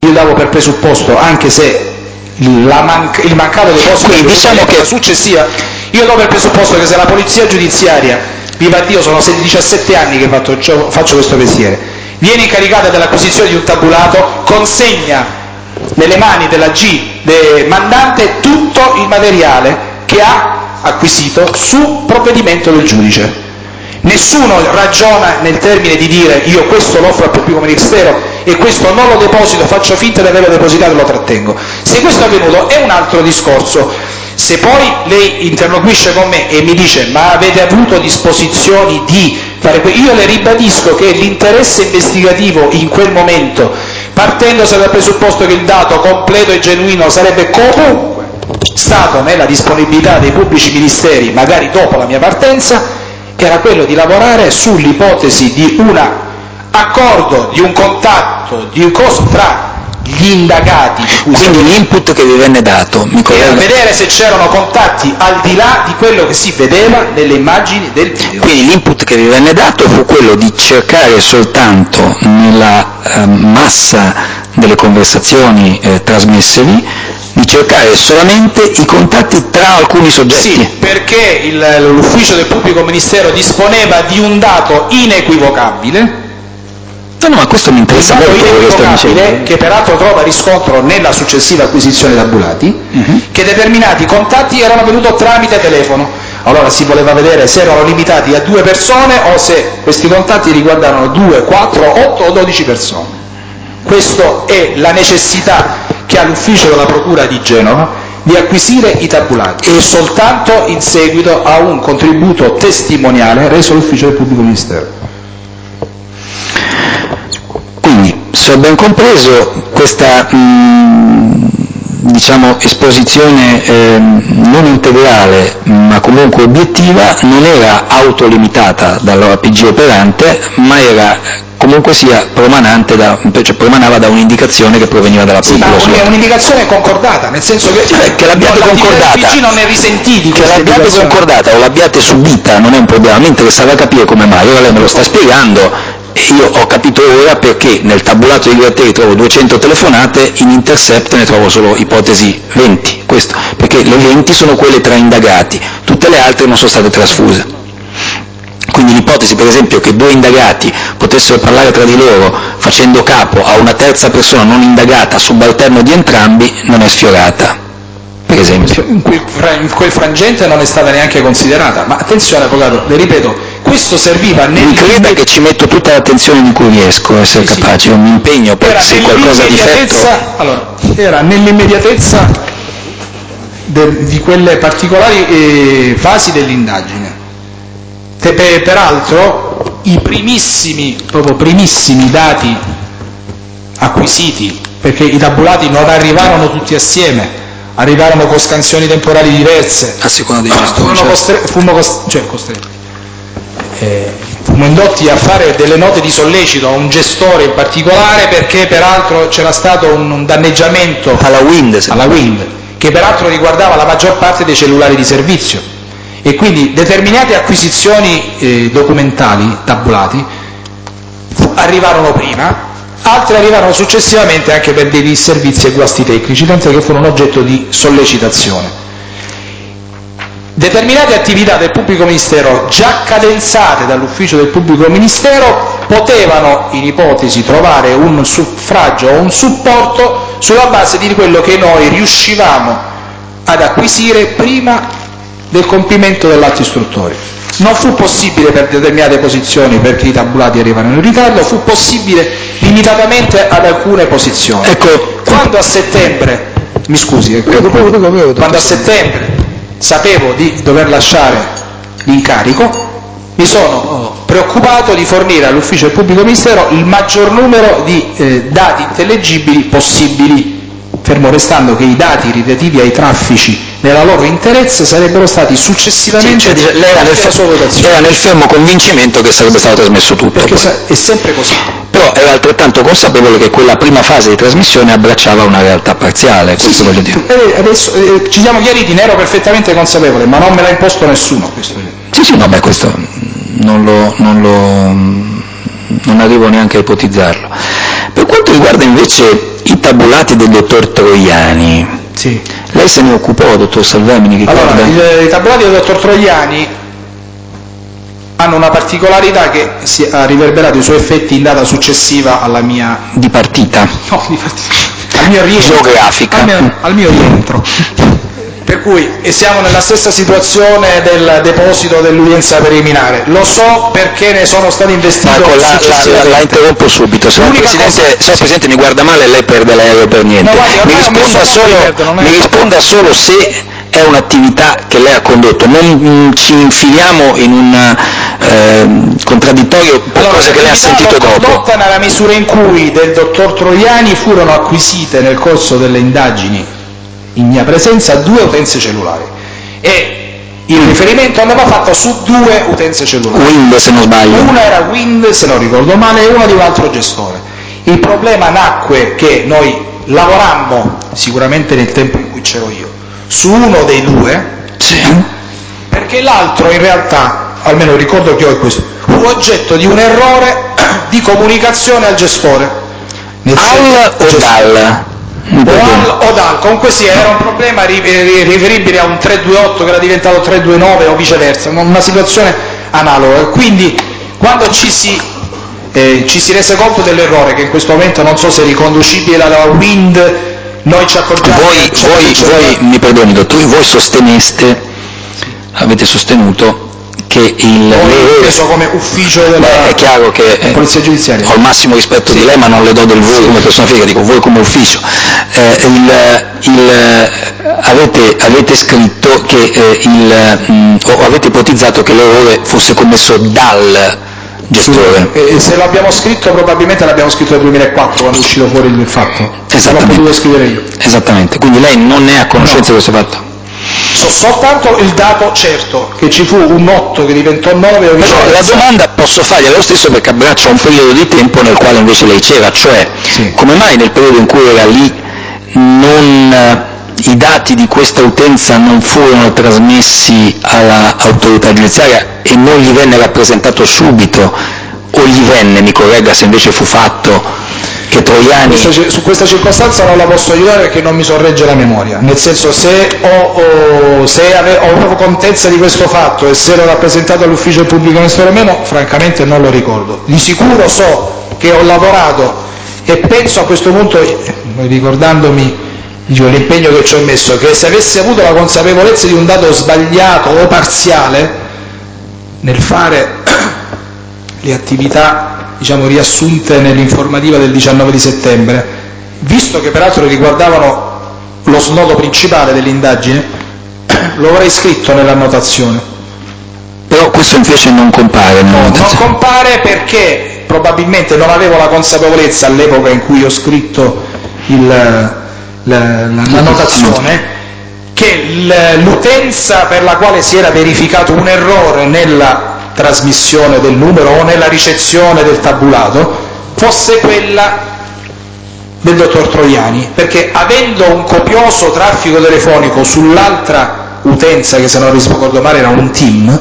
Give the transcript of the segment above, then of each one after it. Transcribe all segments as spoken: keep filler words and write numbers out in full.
io davo per presupposto, anche se la manca, il mancato deposito Quindi, diciamo che successiva, io do per presupposto che se la polizia giudiziaria, viva Dio, sono diciassette anni che faccio, faccio questo mestiere, viene incaricata dell'acquisizione di un tabulato, consegna nelle mani della G del mandante tutto il materiale che ha acquisito su provvedimento del giudice. Nessuno ragiona nel termine di dire io questo lo offro al pubblico ministero e questo non lo deposito, faccio finta di averlo depositato e lo trattengo. Se questo è avvenuto è un altro discorso. Se poi lei interloquisce con me e mi dice ma avete avuto disposizioni di fare questo, io le ribadisco che l'interesse investigativo in quel momento, partendosi dal presupposto che il dato completo e genuino sarebbe comunque stato nella disponibilità dei pubblici ministeri, magari dopo la mia partenza, era quello di lavorare sull'ipotesi di un accordo, di un contatto, di un coso tra gli indagati. Di cui Quindi l'input che vi venne dato, mi era vedere se c'erano contatti al di là di quello che si vedeva nelle immagini del video. Quindi l'input che vi venne dato fu quello di cercare soltanto nella eh, massa delle conversazioni eh, trasmessevi di cercare solamente i contatti tra alcuni soggetti. Sì, perché il, l'ufficio del pubblico ministero disponeva di un dato inequivocabile. No, no, ma questo mi interessa un dato molto, inequivocabile, che peraltro trova riscontro nella successiva acquisizione tabulati, uh-huh. che determinati contatti erano venuti tramite telefono. Allora si voleva vedere se erano limitati a due persone o se questi contatti riguardavano due, quattro, otto o dodici persone. Questa è la necessità che ha l'ufficio della Procura di Genova di acquisire i tabulati e soltanto in seguito a un contributo testimoniale reso all'ufficio del pubblico ministero. Quindi, se ho ben compreso, questa mh, diciamo, esposizione eh, non integrale ma comunque obiettiva non era autolimitata dall'O P G operante, ma era comunque sia promanante da, cioè promanava da un'indicazione che proveniva dalla Procura. Sì, ma è un'indicazione concordata, nel senso che, cioè, che l'abbiate concordata, l'O P G non ne risentì di che l'abbiate concordata o l'abbiate subita non è un problema, mi interessava capire come mai, ora lei me lo sta spiegando. Io ho capito ora perché nel tabulato di Gratteri trovo duecento telefonate, in Intercept ne trovo solo ipotesi venti, questo, perché le venti sono quelle tra indagati, tutte le altre non sono state trasfuse. Quindi l'ipotesi, per esempio, che due indagati potessero parlare tra di loro facendo capo a una terza persona non indagata, subalterno di entrambi, non è sfiorata, per esempio. In quel, in quel frangente non è stata neanche considerata, ma attenzione avvocato, le ripeto, questo serviva nel... Mi creda che ci metto tutta l'attenzione di cui riesco a essere sì, capace, sì. Io mi impegno per se qualcosa di difetto... Allora, era nell'immediatezza de, di quelle particolari eh, fasi dell'indagine. Che per, peraltro i primissimi, proprio primissimi dati acquisiti, perché i tabulati non arrivarono tutti assieme, arrivarono con scansioni temporali diverse, a seconda dei gestori, furono costre, fummo costretti, cioè costretti, eh, fummo indotti a fare delle note di sollecito a un gestore in particolare, perché peraltro c'era stato un, un danneggiamento alla Wind, alla Wind, che peraltro riguardava la maggior parte dei cellulari di servizio. E quindi determinate acquisizioni eh, documentali, tabulati, arrivarono prima, altre arrivarono successivamente anche per dei disservizi e guasti tecnici, tant'è che furono oggetto di sollecitazione. Determinate attività del pubblico ministero già cadenzate dall'ufficio del pubblico ministero potevano, in ipotesi, trovare un suffragio o un supporto sulla base di quello che noi riuscivamo ad acquisire prima del compimento dell'atto istruttorio. Non fu possibile per determinate posizioni perché i tabulati arrivano in ritardo, fu possibile limitatamente ad alcune posizioni. Ecco, quando a settembre, mi scusi, ecco, prego, prego, prego, prego, quando a settembre sapevo di dover lasciare l'incarico, mi sono preoccupato di fornire all'ufficio del pubblico ministero il maggior numero di eh, dati intellegibili possibili, fermo restando che i dati relativi ai traffici nella loro interezza sarebbero stati successivamente sì, cioè, lei era nel, fe- era nel fermo convincimento che sarebbe stato trasmesso tutto. Perché sa- è sempre così. Però era altrettanto consapevole che quella prima fase di trasmissione abbracciava una realtà parziale, questo sì, voglio sì. dire. Eh, adesso eh, ci siamo chiariti, ne ero perfettamente consapevole, ma non me l'ha imposto nessuno. Questo. Sì, sì, no, beh, questo non lo, non lo non arrivo neanche a ipotizzarlo. Per quanto riguarda invece i tabulati del dottor Troiani, sì. Lei se ne occupò, dottor Salvemini, ricorda? Allora, il, i tabulati del dottor Troiani hanno una particolarità che si ha riverberato i suoi effetti in data successiva alla mia... Di partita? No, di partita. Al mio rientro. Geografica. Al mio, al mio rientro. Per cui e siamo nella stessa situazione del deposito dell'udienza preliminare. Lo so perché ne sono stato investito. Ecco, la, la, la, la interrompo subito. Se il Presidente, cosa... Presidente mi guarda male, lei perde l'aereo per niente. No, guardi, mi, risponda solo, perdo, mi risponda solo se è un'attività che lei ha condotto. Non mh, ci infiliamo in un eh, contraddittorio per allora, cose che lei ha sentito dopo. Condotta nella misura in cui del dottor Troiani furono acquisite nel corso delle indagini in mia presenza due utenze cellulari e il riferimento andava fatto su due utenze cellulari. Wind, se non sbaglio. Una era Wind, se non ricordo male, e una di un altro gestore. Il problema nacque che noi lavorammo, sicuramente nel tempo in cui c'ero io, su uno dei due, sì. Perché l'altro in realtà, almeno il ricordo che ho è questo, fu oggetto di un errore di comunicazione al gestore. Nel al o dal? O al o dal, comunque sì, era un problema riferibile a un tre due otto che era diventato tre due nove o viceversa, una situazione analoga. Quindi quando ci si, eh, ci si rese conto dell'errore, che in questo momento non so se è riconducibile alla Wind, noi ci accorgiamo... Voi, che voi, voi mi perdoni dottore, voi sosteneste, avete sostenuto che il... Ho inteso come ufficio della Beh, è chiaro che eh, polizia giudiziaria. Ho il massimo rispetto sì. di lei, ma non le do del voi sì. come persona fisica, dico voi come ufficio. Eh, il, il, avete, avete scritto che eh, il, mh, o avete ipotizzato che l'errore fosse commesso dal gestore. Sì. E se l'abbiamo scritto probabilmente l'abbiamo scritto nel duemilaquattro quando è uscito fuori il fatto. Esattamente. L'ho potuto scrivere io. Esattamente. Quindi lei non è a conoscenza no. di questo fatto? So soltanto il dato certo, che ci fu un otto che diventò nove. Però la domanda posso fargliela lo stesso perché abbraccia un periodo di tempo nel quale invece lei c'era, cioè sì. come mai nel periodo in cui era lì non, i dati di questa utenza non furono trasmessi all'autorità giudiziaria e non gli venne rappresentato subito, o gli venne, mi corregga se invece fu fatto, che Troiani... Questa, su questa circostanza non la posso aiutare perché non mi sorregge la memoria, nel senso se ho, ho, se ave, ho proprio contezza di questo fatto e se ero rappresentato all'ufficio del pubblico ministero o meno, francamente non lo ricordo. Di sicuro so che ho lavorato e penso a questo punto, ricordandomi dico, l'impegno che ci ho messo, che se avessi avuto la consapevolezza di un dato sbagliato o parziale nel fare le attività diciamo riassunte nell'informativa del diciannove di settembre, visto che peraltro riguardavano lo snodo principale dell'indagine, lo avrei scritto nell'annotazione. Però questo invece non compare nell'annotazione. No, non compare perché probabilmente non avevo la consapevolezza all'epoca in cui ho scritto il, la, l'annotazione che l'utenza per la quale si era verificato un errore nella trasmissione del numero o nella ricezione del tabulato fosse quella del dottor Troiani, perché avendo un copioso traffico telefonico sull'altra utenza che se non ricordo male era un team,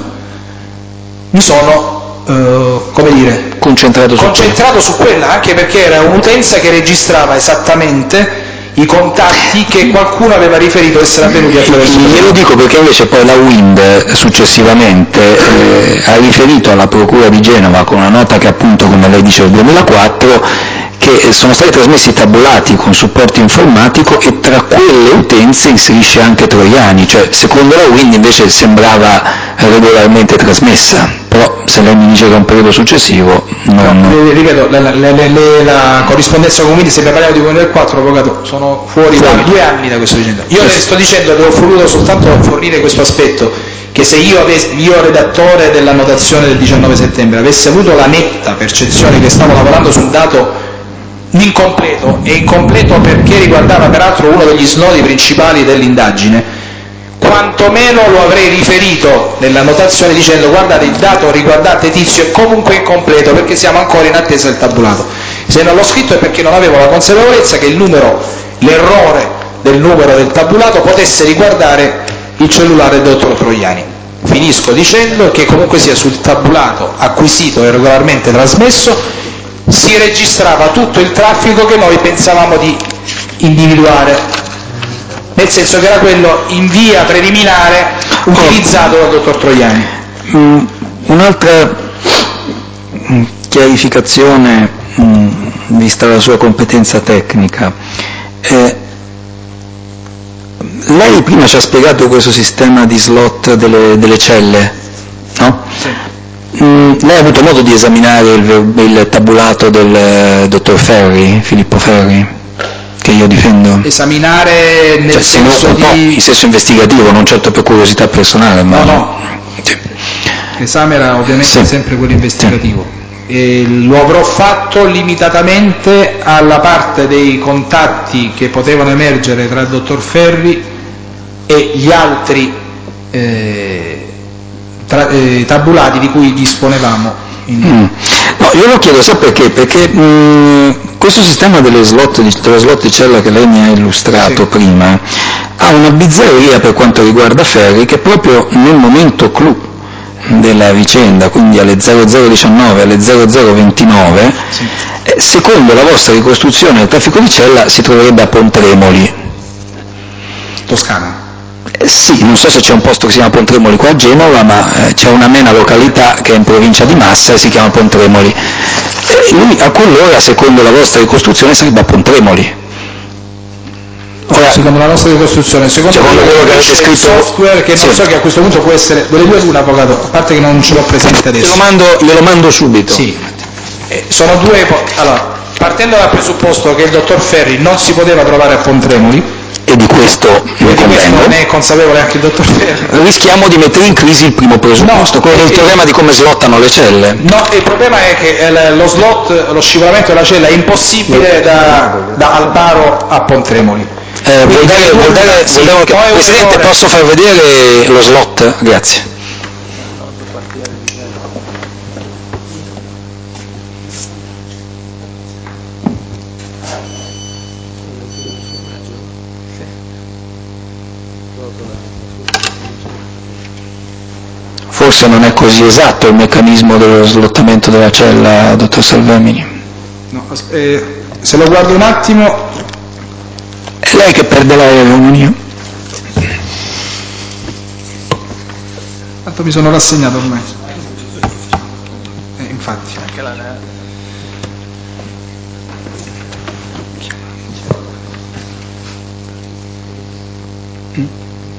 mi sono eh, come dire concentrato, su, concentrato quella. su quella, anche perché era un'utenza che registrava esattamente i contatti che qualcuno aveva riferito essere avvenuti attraverso. Glielo dico perché invece poi la Wind successivamente eh, ha riferito alla Procura di Genova con una nota che appunto, come lei dice, del duemilaquattro, che sono stati trasmessi tabulati con supporto informatico e tra quelle utenze inserisce anche Troiani, cioè secondo la Wind invece sembrava regolarmente trasmessa, però se lei mi dice che è un periodo successivo non... No, ripeto, la, la, la, la, la corrispondenza con Wind, se ne parliamo di duemilaquattro, avvocato, sono fuori, fuori. Da due anni da questo dicendo. Io le sto dicendo che ho voluto soltanto fornire questo aspetto, che se io, avessi, io redattore dell'annotazione del diciannove settembre, avessi avuto la netta percezione che stavo lavorando su un dato incompleto, e incompleto perché riguardava peraltro uno degli snodi principali dell'indagine, quantomeno lo avrei riferito nell'annotazione dicendo guardate il dato riguardante Tizio è comunque incompleto perché siamo ancora in attesa del tabulato. Se non l'ho scritto è perché non avevo la consapevolezza che il numero, l'errore del numero del tabulato potesse riguardare il cellulare del dottor Troiani. Finisco dicendo che comunque sia sul tabulato acquisito e regolarmente trasmesso si registrava tutto il traffico che noi pensavamo di individuare, nel senso che era quello in via preliminare utilizzato dal dottor Troiani. Mm, un'altra mm, chiarificazione, mm, vista la sua competenza tecnica. Eh, lei prima ci ha spiegato questo sistema di slot delle, delle celle, no? Sì. Mm, lei ha avuto modo di esaminare il, il tabulato del eh, dottor Ferri, Filippo Ferri, che io difendo? Esaminare nel cioè, senso no, di... no, in senso investigativo, non certo per curiosità personale, ma... No, no. Sì. L'esame era ovviamente Sì. sempre quello investigativo. E lo avrò fatto limitatamente alla parte dei contatti che potevano emergere tra il dottor Ferri e gli altri eh, tra, eh, tabulati di cui disponevamo. In... Mm. No, io lo chiedo, sa perché? Perché mh, questo sistema delle slot, di, delle slot di cella che lei mi ha illustrato sì. prima ha una bizzarria per quanto riguarda Ferri, che proprio nel momento clou della vicenda, quindi alle zero zero diciannove, alle zero zero ventinove, sì. eh, secondo la vostra ricostruzione del traffico di cella si troverebbe a Pontremoli. Toscana? Eh, sì, non so se c'è un posto che si chiama Pontremoli qua a Genova, ma eh, c'è una mena località che è in provincia di Massa e si chiama Pontremoli. E lui a quell'ora, secondo la vostra ricostruzione, sarebbe a Pontremoli. Ora, secondo la nostra ricostruzione, secondo, secondo quello che avete scritto, software che sì. non so, che a questo punto può essere delle due l'una, avvocato, a parte che non ce l'ho presente adesso. Glielo mando, glielo mando subito. Sì. Eh, sono due, allora, partendo dal presupposto che il dottor Ferri non si poteva trovare a Pontremoli, e di questo ne convengo, ne è consapevole anche il dottor Ferri, rischiamo di mettere in crisi il primo presupposto, no, quello del teorema di come slottano le celle. No, il problema è che lo slot, lo scivolamento della cella è impossibile da, da Albaro a Pontremoli. Eh, vuol dare, vuol dare, sì, vuol dare, Presidente, posso far vedere lo slot? Grazie. Forse non è così esatto il meccanismo dello slottamento della cella, dottor Salvemini. No, eh, se lo guardo un attimo... È lei che perde l'aereo, non io. Tanto mi sono rassegnato ormai. Eh, infatti. Anche la... Mm.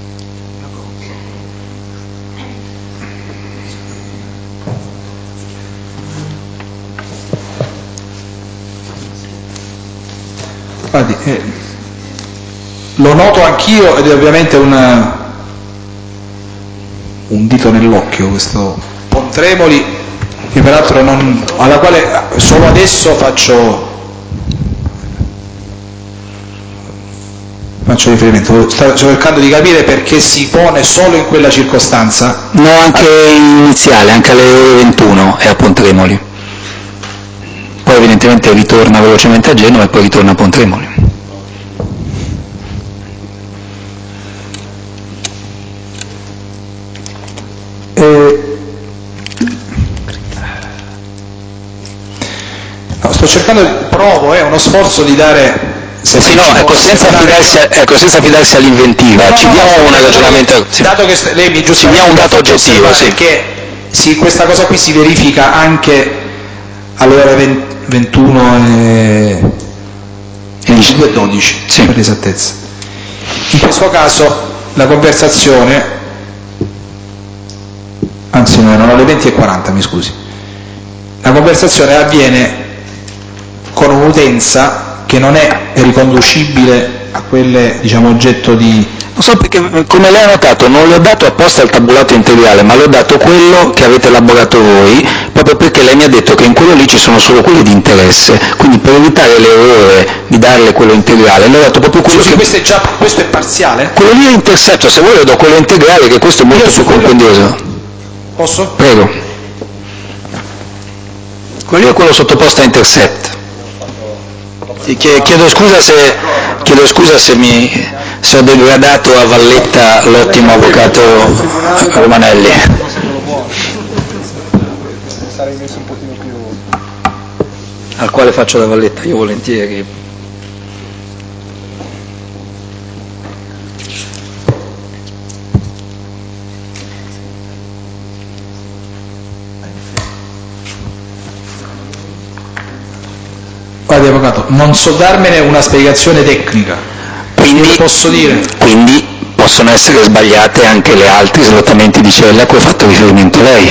Guardi, eh, lo noto anch'io ed è ovviamente una, un dito nell'occhio questo Pontremoli, che peraltro non, alla quale solo adesso faccio, faccio riferimento. Sto cercando di capire perché si pone solo in quella circostanza. No, anche iniziale, anche alle ore ventuno è a Pontremoli. Poi evidentemente ritorna velocemente a Genova e poi ritorna a Pontremoli. Eh, no, sto cercando, di, provo, è eh, uno sforzo di dare... Se sì, no, ecco, senza affidarsi, ecco, senza affidarsi all'inventiva, no, ci no, diamo no, un ragionamento... Sì. Dato che lei mi ci diamo un dato oggettivo, sì. Che sì, questa cosa qui si verifica anche alle ore ventuno e ventidue e dodici, sì. Per l'esattezza. In questo caso la conversazione, anzi no, erano le venti e quaranta, mi scusi, la conversazione avviene con un'utenza che non è riconducibile a quelle, diciamo, oggetto di... Non so perché, come lei ha notato, non le ho dato apposta il tabulato integrale, ma le ho dato quello che avete elaborato voi, proprio perché lei mi ha detto che in quello lì ci sono solo quelli di interesse, quindi per evitare l'errore di darle quello integrale, le ho dato proprio quello. Scusi, che... questo è già, questo è parziale? Quello lì è intercepto, se vuoi le do quello integrale, che questo è molto più compendioso. Posso? Prego. Quello lì è quello sottoposto a intercept. Chiedo scusa se, chiedo scusa se, mi, se ho degradato a Valletta l'ottimo avvocato Romanelli. al quale faccio la valletta io volentieri. Guardi avvocato, non so darmene una spiegazione tecnica, quindi posso dire? Quindi possono essere sbagliate anche le altri slottamenti di cella a cui ha fatto riferimento lei.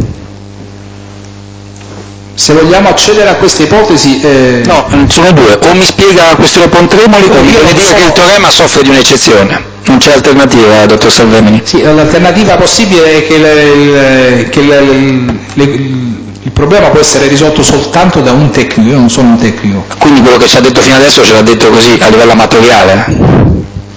Se vogliamo accedere a queste ipotesi... Eh... No, sono due, o mi spiega la questione Pontremoli o mi viene dire so... che il teorema soffre di un'eccezione. Non c'è alternativa, dottor Salvemini? Sì, l'alternativa possibile è che, le, che le, le, il problema può essere risolto soltanto da un tecnico, io non sono un tecnico. Quindi quello che ci ha detto fino adesso ce l'ha detto così, a livello amatoriale?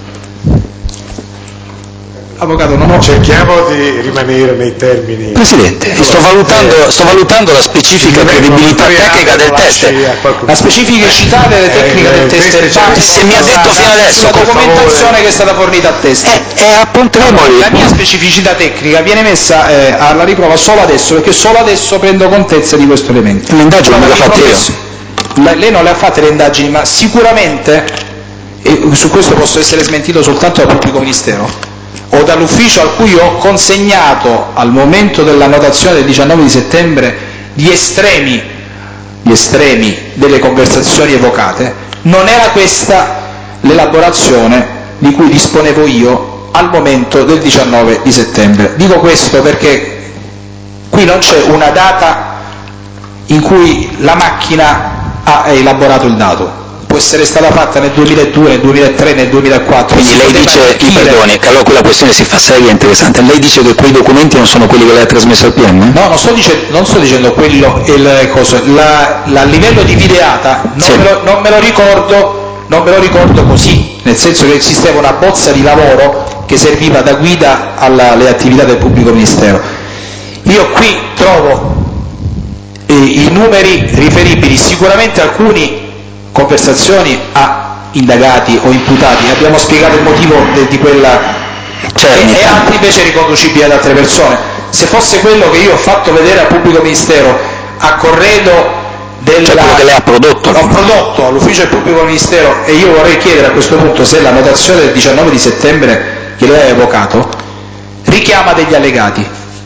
Avvocato, non ho... Cerchiamo di rimanere nei termini... Presidente, allora, sto, valutando, eh, sto valutando la specifica credibilità tecnica del test. La specificità delle tecniche eh, del test è parte se mi ha detto fino adesso la documentazione che è stata fornita a test. È, è a Pontremoli. La mia specificità tecnica viene messa eh, alla riprova solo adesso, perché solo adesso prendo contezza di questo elemento. L'indagine non l'ha fatta io. Lei non le ha fatte le indagini, ma sicuramente, e su questo posso essere smentito soltanto dal pubblico ministero, o dall'ufficio a cui ho consegnato al momento della notazione del diciannove di settembre gli estremi, gli estremi delle conversazioni evocate, non era questa l'elaborazione di cui disponevo io al momento del diciannove di settembre. Dico questo perché qui non c'è una data in cui la macchina ha elaborato il dato. Può essere stata fatta nel duemiladue, nel duemilatré, nel duemilaquattro. Quindi lei dice, mi perdoni, che allora quella questione si fa seria e interessante, lei dice che quei documenti non sono quelli che lei ha trasmesso al P M? No, non sto, dice, non sto dicendo quello, il coso, la, la, a livello di videata non, sì. me lo, non, me lo ricordo, non me lo ricordo così, nel senso che esisteva una bozza di lavoro che serviva da guida alla, alle attività del pubblico ministero. Io qui trovo eh, i numeri riferibili, sicuramente alcuni conversazioni a indagati o imputati, abbiamo spiegato il motivo de, di quella e, e altri invece riconducibili ad altre persone. Se fosse quello che io ho fatto vedere al pubblico ministero a corredo della... Cioè quello che lei ha prodotto. Ho prodotto all'ufficio del pubblico ministero, e io vorrei chiedere a questo punto se la notazione del diciannove di settembre che lei ha evocato richiama degli allegati.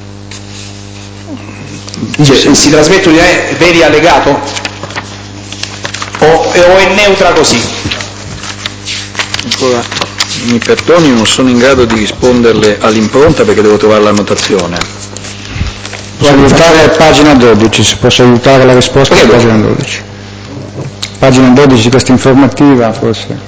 Dice, si trasmettono di veri allegato? O, o è neutra così? Ancora, mi perdoni, non sono in grado di risponderle all'impronta perché devo trovare la notazione. Può aiutare a pagina dodici, si può aiutare la risposta a pagina dodici. Pagina dodici, questa informativa forse.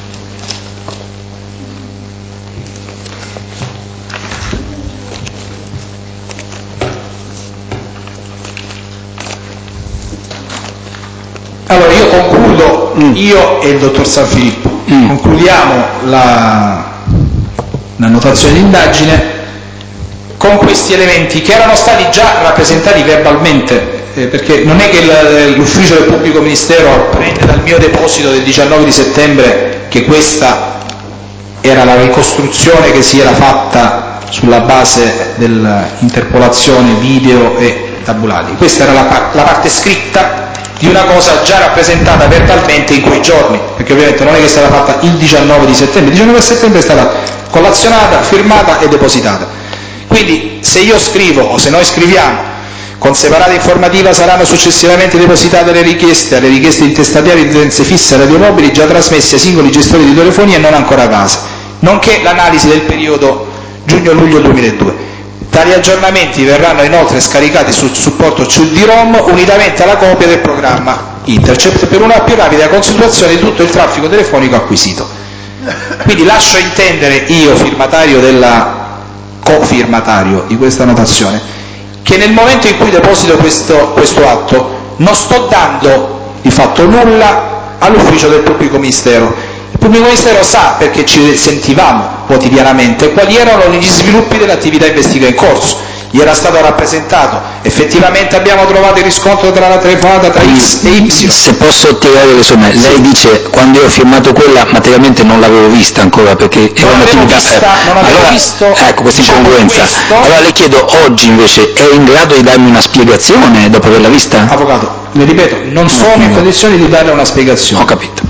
Allora io concludo, mm. io e il dottor Sanfilippo, mm. concludiamo la, la notazione d'indagine con questi elementi che erano stati già rappresentati verbalmente, eh, perché non è che l'ufficio del pubblico ministero prende dal mio deposito del diciannove di settembre che questa era la ricostruzione che si era fatta sulla base dell'interpolazione video e tabulati. Questa era la, la parte scritta di una cosa già rappresentata verbalmente in quei giorni, perché ovviamente non è che è stata fatta il diciannove di settembre, il diciannove di settembre è stata collazionata, firmata e depositata. Quindi se io scrivo o se noi scriviamo con separata informativa saranno successivamente depositate le richieste alle richieste intestatarie di utenze fisse e radiomobili già trasmesse ai singoli gestori di telefonia e non ancora case, nonché l'analisi del periodo giugno-luglio duemiladue. Tali aggiornamenti verranno inoltre scaricati sul supporto C D ROM unitamente alla copia del programma Intercept per una più rapida consultazione di tutto il traffico telefonico acquisito. Quindi lascio intendere io, firmatario della cofirmatario di questa notazione, che nel momento in cui deposito questo, questo atto non sto dando di fatto nulla all'ufficio del pubblico ministero. Il pubblico ministero sa, perché ci sentivamo quotidianamente, quali erano gli sviluppi dell'attività investigativa in corso. Gli era stato rappresentato, effettivamente abbiamo trovato il riscontro tra la telefonata tra X e Y. Se posso tirare le somme, lei dice quando io ho firmato quella materialmente non l'avevo vista ancora perché non era avevo vista, non avevo allora, visto ecco questa diciamo incongruenza. Questo. Allora le chiedo oggi invece è in grado di darmi una spiegazione dopo averla vista? Avvocato, le ripeto, non sono in condizioni di dare una spiegazione. Ho capito.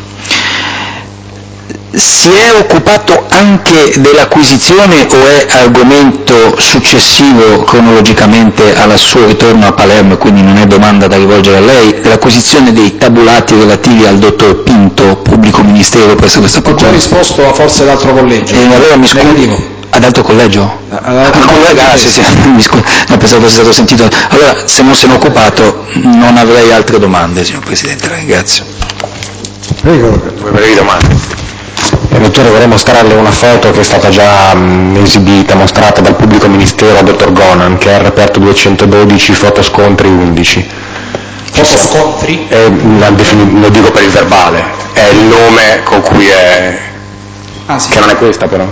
Si è occupato anche dell'acquisizione o è argomento successivo cronologicamente al suo ritorno a Palermo, quindi non è domanda da rivolgere a lei, dell'acquisizione dei tabulati relativi al dottor Pinto, pubblico ministero presso questa procura? Ho già risposto a forse l'altro collegio. E allora mi scusi. Ad altro collegio? Ad altro collegio, ah, sì, sì, mi scusi, no, pensavo fosse stato sentito. Allora, se non se ne è occupato, non avrei altre domande, signor Presidente, la ringrazio. Prego, due brevi domande. Eh, dottore, vorrei mostrarle una foto che è stata già mh, esibita, mostrata dal pubblico ministero a dottor Gonan, che è il reperto duecentododici, fotoscontri undici. Fotoscontri? È, defini- lo dico per il verbale, è il nome con cui è... Ah, sì. Che non è questa però.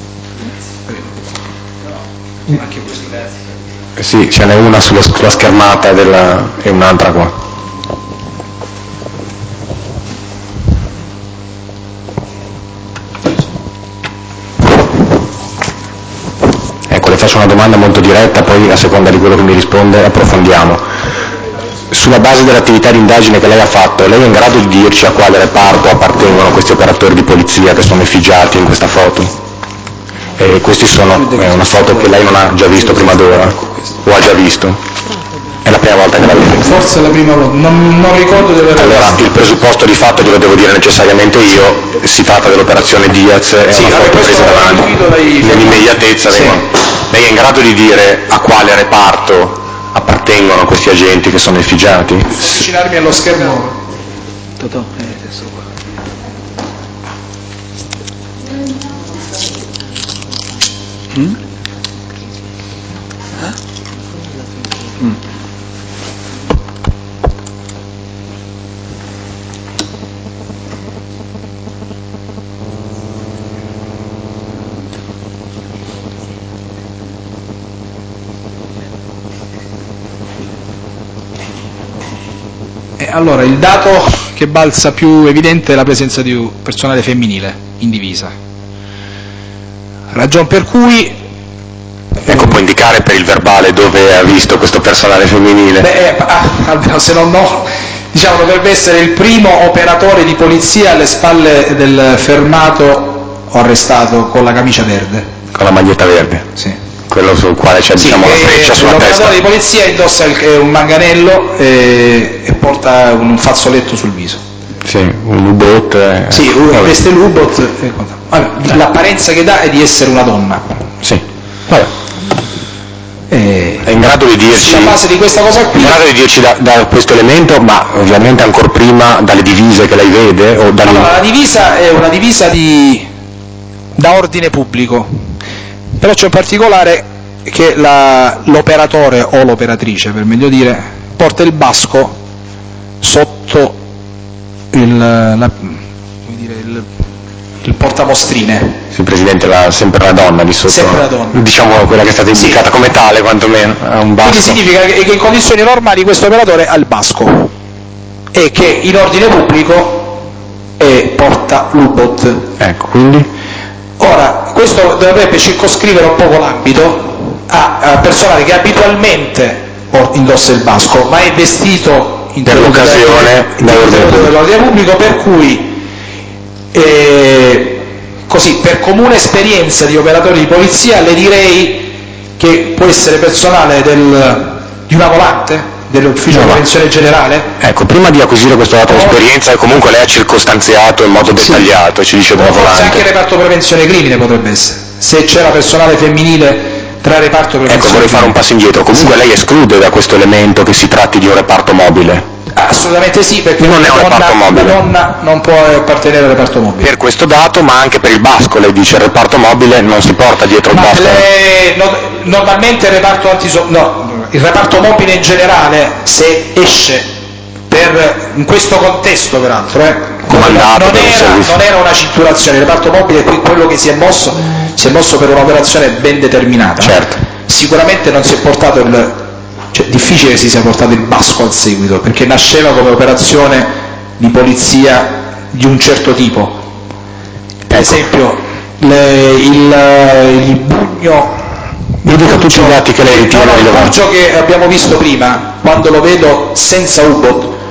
Anche questo, grazie. Eh sì, ce n'è una sulla, sulla schermata della, e un'altra qua. Ecco, le faccio una domanda molto diretta, poi a seconda di quello che mi risponde approfondiamo. Sulla base dell'attività di indagine che lei ha fatto, lei è in grado di dirci a quale reparto appartengono questi operatori di polizia che sono effigiati in questa foto? E questi sono, è una foto che lei non ha già visto prima d'ora, o ha già visto? È la prima volta che la vede? Forse è la prima volta, non, non ricordo di aver visto. Allora, il presupposto di fatto glielo devo dire necessariamente io, si tratta dell'operazione Diaz, è sì, una foto presa davanti, nell'immediatezza. Sì. Lei è in grado di dire a quale reparto appartengono questi agenti che sono effigiati? Posso avvicinarmi allo schermo? Totò, eh, adesso qua. Mm? Eh? Mm. E allora, il dato che balza più evidente è la presenza di personale femminile in divisa. Ragion per cui... Ecco, può indicare per il verbale dove ha visto questo personale femminile? Beh, ah, almeno se non no, diciamo dovrebbe essere il primo operatore di polizia alle spalle del fermato o arrestato con la camicia verde. Con la maglietta verde? Sì. Quello sul quale c'è, sì, diciamo, la freccia sulla testa. L'operatore di polizia indossa il, un manganello e, e porta un fazzoletto sul viso. Sì, un U-boat. Eh, sì, un, veste l'U-boat. Eh, allora, l'apparenza che dà è di essere una donna. Sì. Vabbè. Eh, è in grado di dirci, sulla base di questa cosa qui, è in grado di dirci da, da questo elemento, ma ovviamente ancora prima dalle divise che lei vede? O dalle... Allora, la divisa è una divisa di, da ordine pubblico, però c'è un particolare che la, l'operatore o l'operatrice, per meglio dire, porta il basco sotto il, la, come dire, il, il portamostrine. Sì, Presidente, la, sempre la donna di sotto. Sempre la donna. Diciamo quella che è stata indicata sì. come tale, quantomeno, ha un basco. Quindi significa che, che in condizioni normali questo operatore ha il basco e che in ordine pubblico è, porta l'U-boat. Ecco, quindi? Ora, questo dovrebbe circoscrivere un poco l'ambito a, a personale che abitualmente indossa il basco, ma è vestito in per l'occasione dell'ordine pubblico, per cui eh, così, per comune esperienza di operatori di polizia, le direi che può essere personale del, di una volante, dell'ufficio di prevenzione generale? Ecco, prima di acquisire questo dato di esperienza, comunque lei ha circostanziato in modo dettagliato, sì. ci dice della volante. Forse anche il reparto prevenzione crimine potrebbe essere, se c'era personale femminile tra il reparto prevenzione. Ecco, vorrei fare un passo indietro, comunque sì. lei esclude da questo elemento che si tratti di un reparto mobile? Assolutamente sì, perché non è un reparto mobile. La donna non può appartenere al reparto mobile. Per questo dato, ma anche per il basco, lei dice il reparto mobile non si porta dietro ma il basco. Le, no, normalmente il reparto antiso, no, il reparto mobile in generale, se esce per, in questo contesto peraltro, eh, comandato non, per era, non era una cinturazione, il reparto mobile è quello che si è mosso, si è mosso per un'operazione ben determinata. Certo. Sicuramente non si è portato il, cioè difficile che si sia portato il basco al seguito, perché nasceva come operazione di polizia di un certo tipo. Per ecco. esempio le, il, il bugno mi dica tutti i dati che lei ritiene no, rilevanti. Il bugno che abbiamo visto prima, quando lo vedo senza U-boat,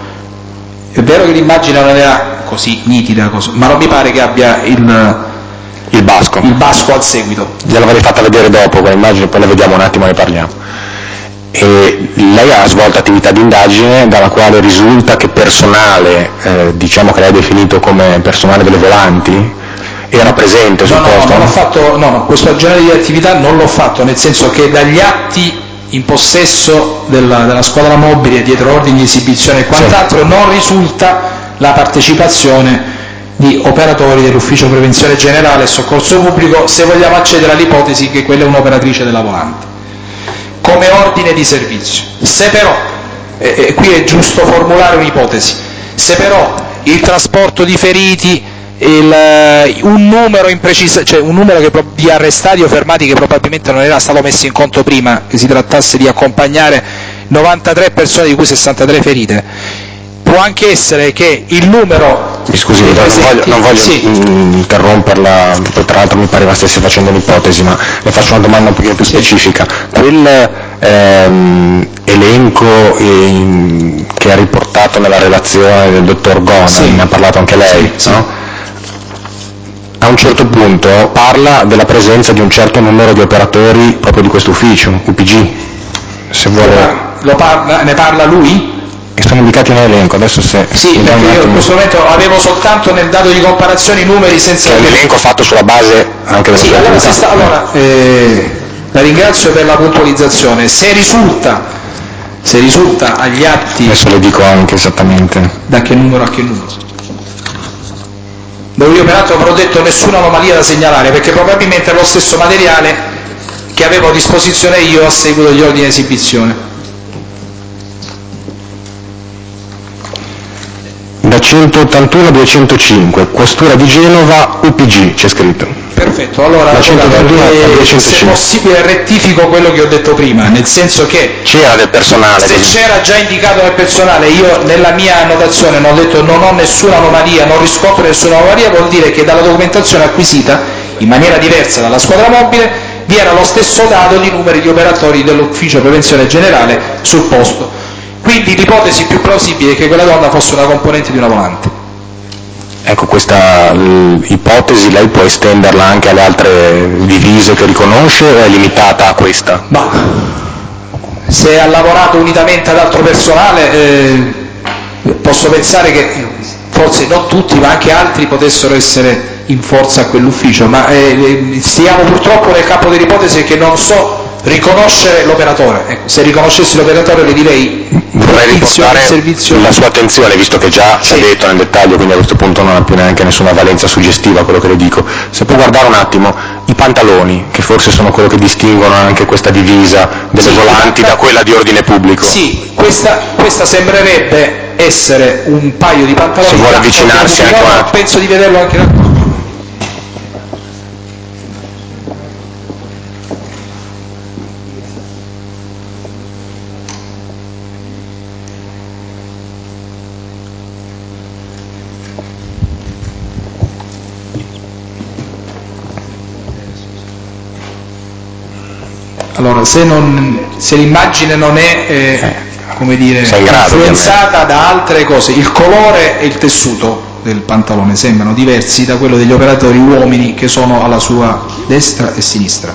È vero che l'immagine non era così nitida, così, ma non mi pare che abbia il, il basco. il basco al seguito. Gliel'avrei fatta vedere dopo quell'immagine, poi la vediamo un attimo e ne parliamo. E lei ha svolto attività di indagine dalla quale risulta che personale, eh, diciamo che lei ha definito come personale delle volanti, era presente sul no, no, posto? No, non ho fatto, no, no, questo genere di attività non l'ho fatto, nel senso che dagli atti in possesso della, della squadra mobile dietro ordini di esibizione e quant'altro, sì, non risulta la partecipazione di operatori dell'ufficio prevenzione generale e soccorso pubblico, se vogliamo accedere all'ipotesi che quella è un'operatrice della volante, come ordine di servizio. Se però, e eh, qui è giusto formulare un'ipotesi, se però il trasporto di feriti, il, un numero impreciso, cioè un numero che, di arrestati o fermati che probabilmente non era stato messo in conto prima che si trattasse di accompagnare novantatré persone di cui sessantatré ferite, può anche essere che il numero... Mi scusi, non voglio, non voglio sì. interromperla, tra l'altro mi pareva stesse facendo un'ipotesi, ma le faccio una domanda un pochino più specifica. Quel ehm, elenco eh, che ha riportato nella relazione del dottor Gona, sì, ne ha parlato anche lei, sì, no? Sì. A un certo punto parla della presenza di un certo numero di operatori proprio di questo ufficio, U P G. Se vuole... Lo parla, ne parla lui? E sono indicati nell'elenco, adesso se... Sì, perché io in questo momento avevo soltanto nel dato di comparazione i numeri senza... Che è un elenco fatto sulla base anche della... Sì, allora, si sta, allora eh, la ringrazio per la puntualizzazione. Se risulta, se risulta agli atti... Adesso le dico anche esattamente. Da che numero a che numero? Dove io peraltro avrò detto nessuna anomalia da segnalare, perché probabilmente è lo stesso materiale che avevo a disposizione io a seguito degli ordini di esibizione. Da centottantuno a duecentocinque, Questura di Genova, U P G, c'è scritto. Perfetto, allora da centottantuno a duecentocinque. Se possibile rettifico quello che ho detto prima, nel senso che c'era del personale. Se così. C'era già indicato nel personale, io nella mia annotazione non ho detto non ho nessuna anomalia, non riscontro nessuna anomalia, vuol dire che dalla documentazione acquisita in maniera diversa dalla squadra mobile vi era lo stesso dato di numeri di operatori dell'ufficio prevenzione generale sul posto. Quindi l'ipotesi più plausibile è che quella donna fosse una componente di una volante. Ecco, questa ipotesi lei può estenderla anche alle altre divise che riconosce o è limitata a questa? Ma se ha lavorato unitamente ad altro personale eh, posso pensare che forse non tutti ma anche altri potessero essere in forza a quell'ufficio, ma eh, stiamo purtroppo nel campo dell'ipotesi che non so riconoscere l'operatore. Ecco, se riconoscessi l'operatore le direi vorrei riportare servizio... la sua attenzione, visto che già ci sì. ha detto nel dettaglio, quindi a questo punto non ha più neanche nessuna valenza suggestiva quello che le dico. Se può guardare un attimo i pantaloni, che forse sono quello che distinguono anche questa divisa delle sì, volanti da quella di ordine pubblico. Sì, questa, questa sembrerebbe essere un paio di pantaloni. Se vuole avvicinarsi anche a... penso di vederlo anche da... Allora, se, non, se l'immagine non è eh, come dire, influenzata da altre cose, il colore e il tessuto del pantalone sembrano diversi da quello degli operatori uomini che sono alla sua destra e sinistra.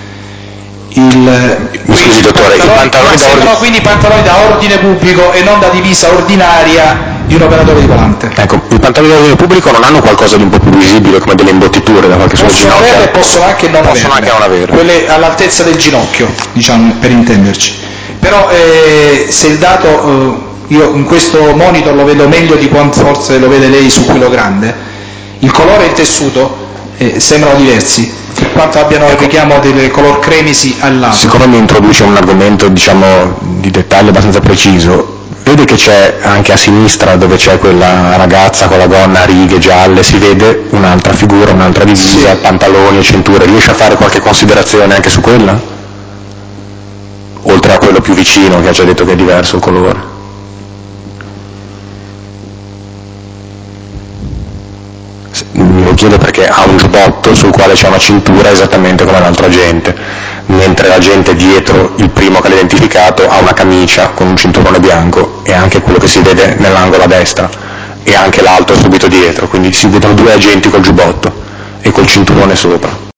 Il, Mi scusi dottore, pantaloni, i pantaloni da sembrano quindi pantaloni da ordine pubblico e non da divisa ordinaria di un operatore di volante. Ecco, i pantaloni di ordine pubblico non hanno qualcosa di un po' più visibile, come delle imbottiture da qualche sulle ginocchia? Possono avere e possono anche non possono avere, anche non avere. Quelle all'altezza del ginocchio, diciamo, per intenderci. Però eh, se il dato, eh, io in questo monitor lo vedo meglio di quanto forse lo vede lei su quello grande, il colore e il tessuto eh, sembrano diversi, per quanto abbiano il richiamo del color cremisi al lato. Siccome mi introduce un argomento, diciamo, di dettaglio abbastanza preciso, vede che c'è anche a sinistra, dove c'è quella ragazza con la gonna a righe gialle, si vede un'altra figura, un'altra divisa, sì. Pantaloni e cinture. Riesce a fare qualche considerazione anche su quella? Oltre a quello più vicino, che ha già detto che è diverso il colore. Lo chiedo perché ha un giubbotto sul quale c'è una cintura esattamente come l'altro agente, mentre l'agente dietro, il primo che l'ha identificato, ha una camicia con un cinturone bianco e anche quello che si vede nell'angolo a destra. e anche l'altro subito dietro, quindi si vedono due agenti col giubbotto e col cinturone sopra.